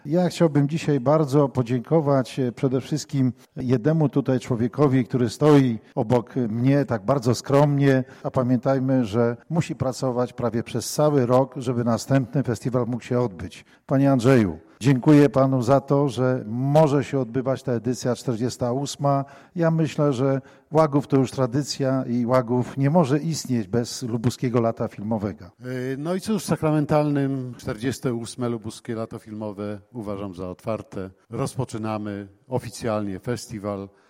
Ja chciałbym dzisiaj bardzo podziękować przede wszystkim jednemu tutaj człowiekowi, który stoi obok mnie tak bardzo skromnie, a pamiętajmy, że musi pracować prawie przez cały rok, żeby następny festiwal mógł się odbyć. Panie Andrzeju, dziękuję Panu za to, że może się odbywać ta edycja 48. Ja myślę, że Łagów to już tradycja i Łagów nie może istnieć bez Lubuskiego Lata Filmowego. No i cóż, sakramentalnym 48. Lubuskie Lato Filmowe uważam za otwarte. Rozpoczynamy oficjalnie festiwal